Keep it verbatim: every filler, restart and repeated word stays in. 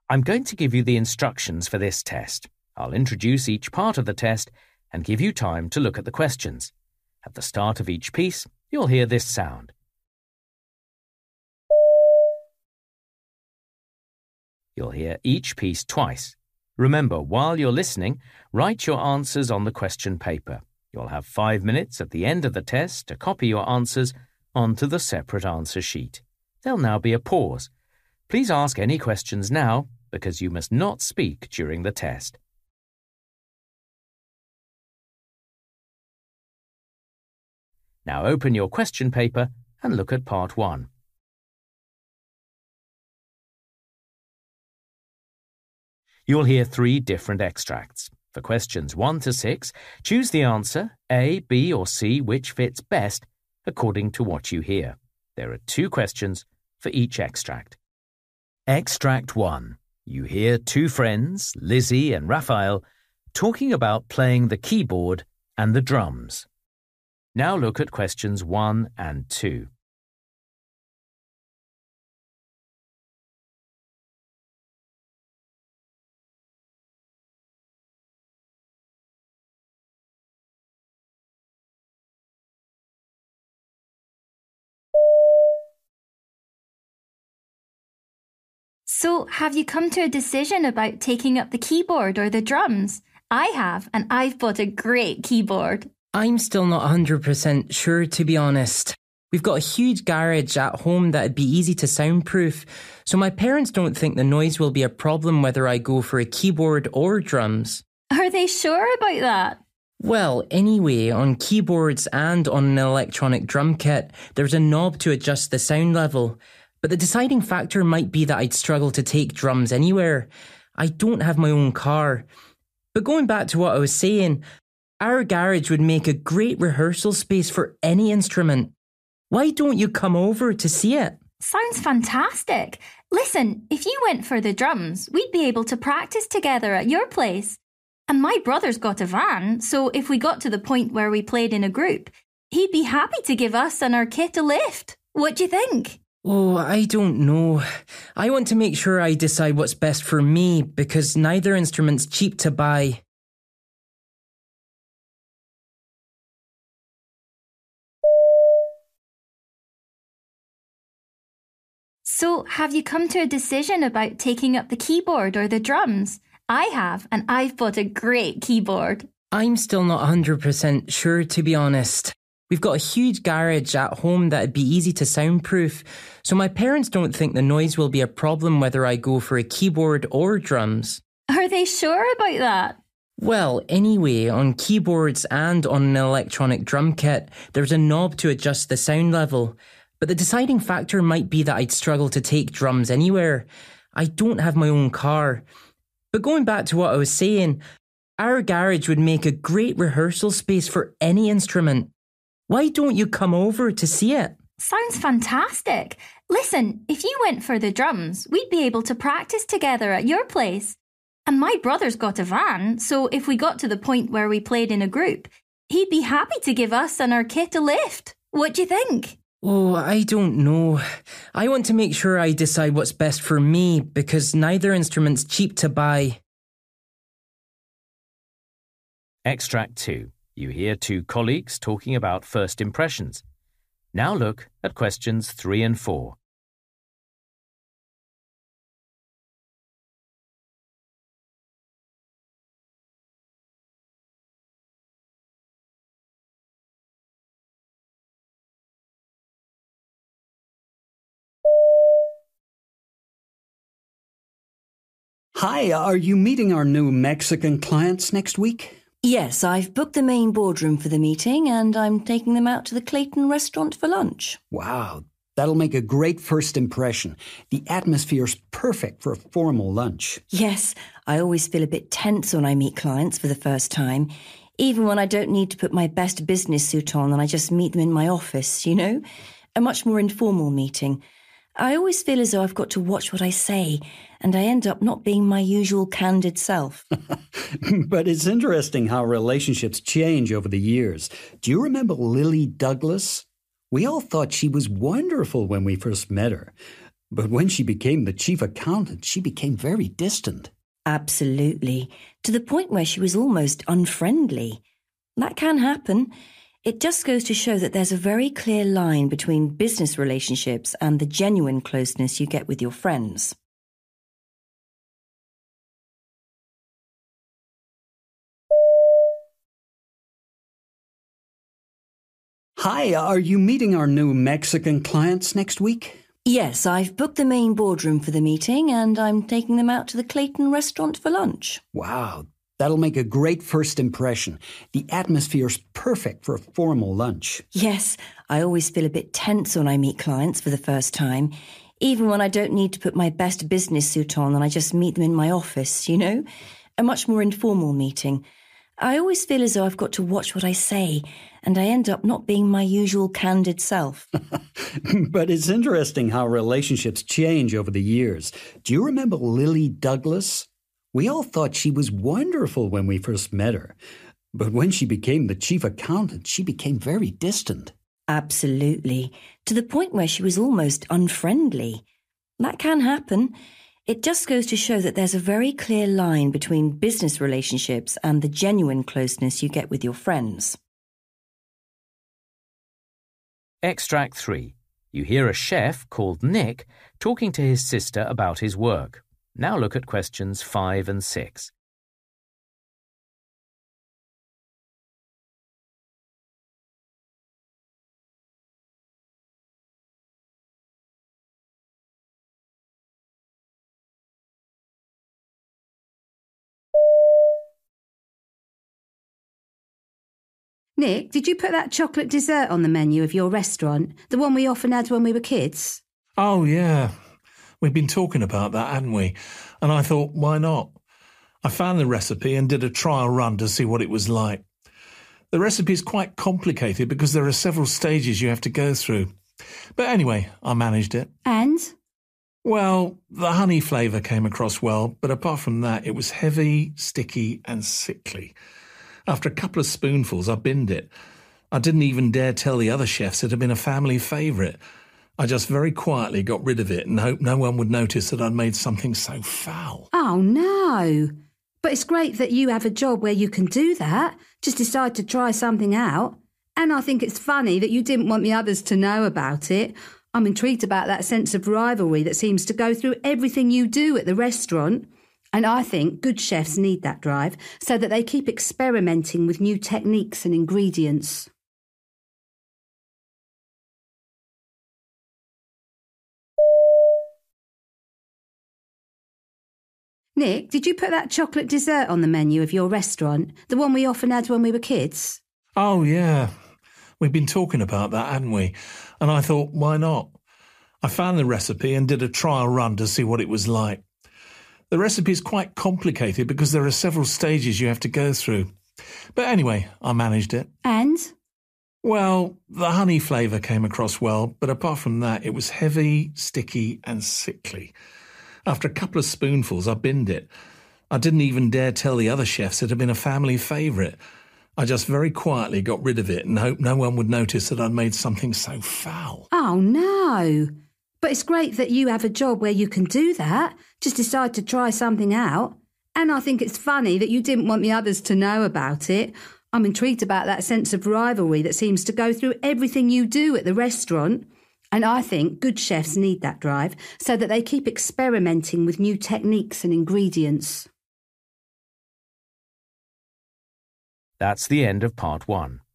I'm going to give you the instructions for this test. I'll introduce each part of the test and give you time to look at the questions. At the start of each piece, you'll hear this sound. You'll hear each piece twice. Remember, while you're listening, write your answers on the question paper. You'll have five minutes at the end of the test to copy your answers onto the separate answer sheet. There'll now be a pause. Please ask any questions now, because you must not speak during the test. Now open your question paper and look at part one. You'll hear three different extracts. For questions one to six, choose the answer, A, B or C, which fits best according to what you hear. There are two questions for each extract. Extract one. You hear two friends, Lizzie and Raphael, talking about playing the keyboard and the drums. Now look at questions one and two. So, have you come to a decision about taking up the keyboard or the drums? I have, and I've bought a great keyboard. I'm still not one hundred percent sure, to be honest. We've got a huge garage at home that'd be easy to soundproof, so my parents don't think the noise will be a problem whether I go for a keyboard or drums. Are they sure about that? Well, anyway, on keyboards and on an electronic drum kit, there's a knob to adjust the sound level. But the deciding factor might be that I'd struggle to take drums anywhere. I don't have my own car. But going back to what I was saying, our garage would make a great rehearsal space for any instrument. Why don't you come over to see it? Sounds fantastic. Listen, if you went for the drums, we'd be able to practice together at your place. And my brother's got a van, so if we got to the point where we played in a group, he'd be happy to give us and our kit a lift. What do you think? Oh, I don't know. I want to make sure I decide what's best for me because neither instrument's cheap to buy. So, have you come to a decision about taking up the keyboard or the drums? I have, and I've bought a great keyboard. I'm still not one hundred percent sure, to be honest. We've got a huge garage at home that'd be easy to soundproof, so my parents don't think the noise will be a problem whether I go for a keyboard or drums. Are they sure about that? Well, anyway, on keyboards and on an electronic drum kit, there's a knob to adjust the sound level. But the deciding factor might be that I'd struggle to take drums anywhere. I don't have my own car. But going back to what I was saying, our garage would make a great rehearsal space for any instrument. Why don't you come over to see it? Sounds fantastic. Listen, if you went for the drums, we'd be able to practice together at your place. And my brother's got a van, so if we got to the point where we played in a group, he'd be happy to give us and our kit a lift. What do you think? Oh, I don't know. I want to make sure I decide what's best for me because neither instrument's cheap to buy. Extract two. You hear two colleagues talking about first impressions. Now look at questions three and four. Hi, are you meeting our new Mexican clients next week? Yes, I've booked the main boardroom for the meeting and I'm taking them out to the Clayton restaurant for lunch. Wow, that'll make a great first impression. The atmosphere's perfect for a formal lunch. Yes, I always feel a bit tense when I meet clients for the first time, even when I don't need to put my best business suit on and I just meet them in my office, you know? A much more informal meeting. I always feel as though I've got to watch what I say, and I end up not being my usual candid self. But it's interesting how relationships change over the years. Do you remember Lily Douglas? We all thought she was wonderful when we first met her. But when she became the chief accountant, she became very distant. Absolutely. To the point where she was almost unfriendly. That can happen. It just goes to show that there's a very clear line between business relationships and the genuine closeness you get with your friends. Hi, are you meeting our new Mexican clients next week? Yes, I've booked the main boardroom for the meeting and I'm taking them out to the Clayton restaurant for lunch. Wow, that'll make a great first impression. The atmosphere's perfect for a formal lunch. Yes, I always feel a bit tense when I meet clients for the first time, even when I don't need to put my best business suit on and I just meet them in my office, you know? A much more informal meeting. I always feel as though I've got to watch what I say, and I end up not being my usual candid self. But it's interesting how relationships change over the years. Do you remember Lily Douglas? We all thought she was wonderful when we first met her. But when she became the chief accountant, she became very distant. Absolutely. To the point where she was almost unfriendly. That can happen. It just goes to show that there's a very clear line between business relationships and the genuine closeness you get with your friends. Extract three. You hear a chef called Nick talking to his sister about his work. Now look at questions five and six. Nick, did you put that chocolate dessert on the menu of your restaurant? The one we often had when we were kids? Oh, yeah. We've been talking about that, hadn't we? And I thought, why not? I found the recipe and did a trial run to see what it was like. The recipe is quite complicated because there are several stages you have to go through. But anyway, I managed it. And? Well, the honey flavour came across well, but apart from that, it was heavy, sticky and sickly. After a couple of spoonfuls, I binned it. I didn't even dare tell the other chefs it had been a family favourite. I just very quietly got rid of it and hoped no one would notice that I'd made something so foul. Oh, no. But it's great that you have a job where you can do that. Just decide to try something out. And I think it's funny that you didn't want the others to know about it. I'm intrigued about that sense of rivalry that seems to go through everything you do at the restaurant. And I think good chefs need that drive so that they keep experimenting with new techniques and ingredients. Nick, did you put that chocolate dessert on the menu of your restaurant? The one we often had when we were kids? Oh, yeah. We've been talking about that, hadn't we? And I thought, why not? I found the recipe and did a trial run to see what it was like. The recipe is quite complicated because there are several stages you have to go through. But anyway, I managed it. And? Well, the honey flavour came across well, but apart from that, it was heavy, sticky and sickly. After a couple of spoonfuls, I binned it. I didn't even dare tell the other chefs it had been a family favourite. I just very quietly got rid of it and hoped no one would notice that I'd made something so foul. Oh, no. But it's great that you have a job where you can do that. Just decide to try something out. And I think it's funny that you didn't want the others to know about it. I'm intrigued about that sense of rivalry that seems to go through everything you do at the restaurant. And I think good chefs need that drive so that they keep experimenting with new techniques and ingredients. That's the end of part one.